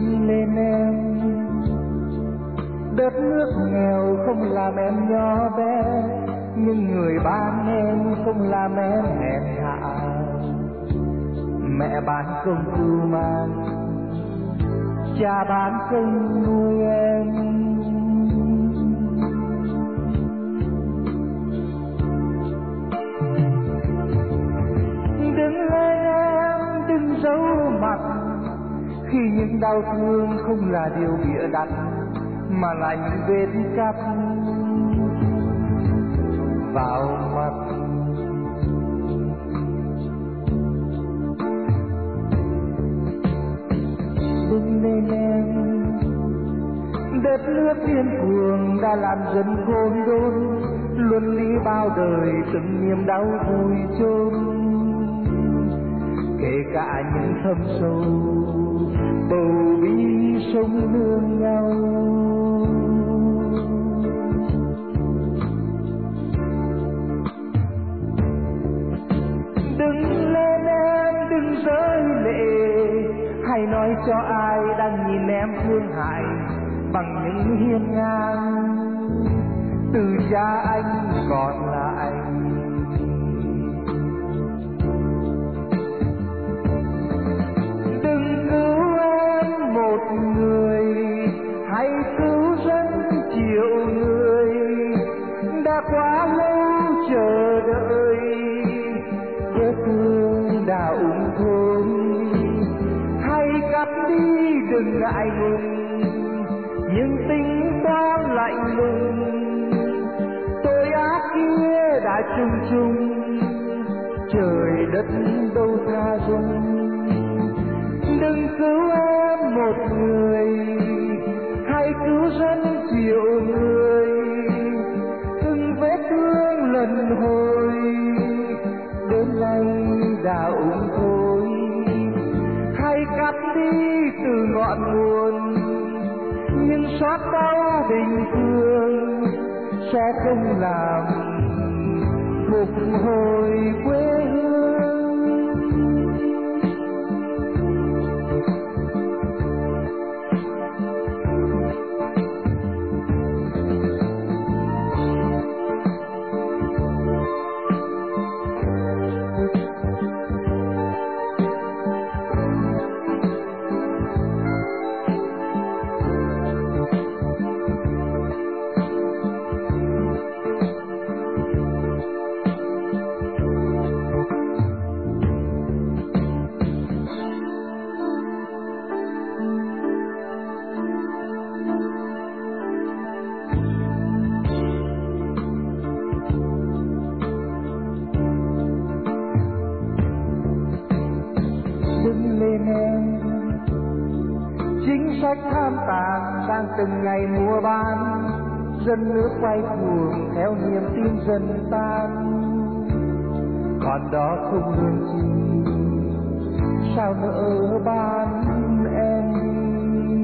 Đứng lên em, đất nước nghèo không làm em nhỏ bé, nhưng người bán em không làm em hèn hạ. Mẹ bán công cưu mang, cha bán công nuôi em. Đừng lên em, đừng giấu mặt, khi những đau thương không là điều bịa đặt, mà là những vết cắt vào mặt. Đừng lên em, đất nước điên cuồng đã làm dân khôn đốn, luân lý bao đời từng niềm đau vùi chôn. Kể cả những thâm sâu bầu bí sống nương nhau. Đừng lên em, đừng rơi lệ, hãy nói cho ai đang nhìn em thương hại bằng những hiên ngang từ cha anh còn lại. Đừng cứu em một người, hãy cứu rất triệu người đã quá lâu chờ đợi. Vết thương đã ung thối, hãy cắt đi đừng ngại ngùng, nhưng tính toán lạnh lùng tội ác kia đã chung chung, trời đất đâu tha dung. Đừng cứu em một người, hãy cứu rất triệu người, từng vết thương lần hồi đến nay đã ung thối. Hãy cắt đi từ ngọn nguồn, nhưng xót đau bình thường sẽ không làm phục hồi quê hương. Đứng lên em, chính sách tham tàn đang từng ngày mua bán, dân nước quay cuồng theo niềm tin dần tan. Còn đó không lương chi, sao nỡ bán em đi.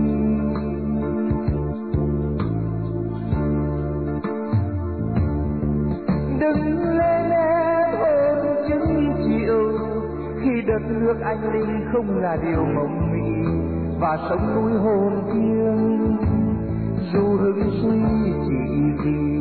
Đừng lên em ôm chứng chịu, khi đất nước anh linh không là điều mộng mị, và sống núi hồn thiêng dù hứng suy chỉ vì.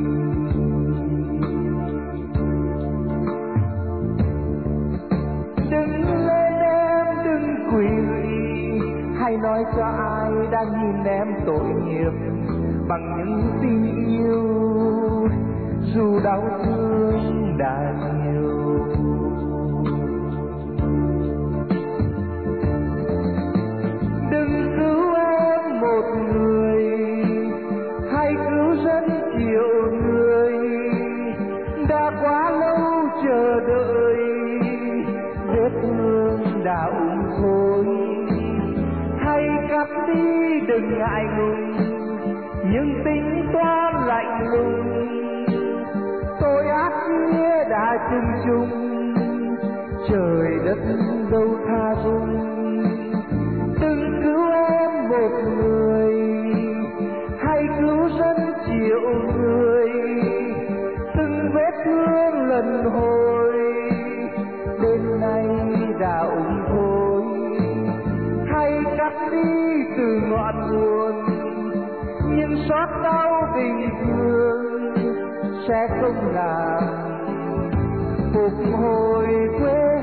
Đừng lên em, đừng quỳ lụy, hãy nói cho ai đang nhìn em tội nghiệp bằng những tình yêu dù đau thương đã nhiều. Đừng cứu em một người, hãy cứu rất nhiều người đã quá lâu chờ đợi. Vết thương đã ung thối, hãy cắt đi đừng ngại ngùng, nhưng tính toán lạnh lùng tội ác kia đã chung chung, trời đất đâu tha dung. Đừng cứu em một người, hãy cứu rất triệu người, từng vết thương lần hồi đến nay đã ung thối. Hãy cắt đi từ từ ngọn nguồn, nhưng xót đau tình thương sẽ không làm phục hồi quê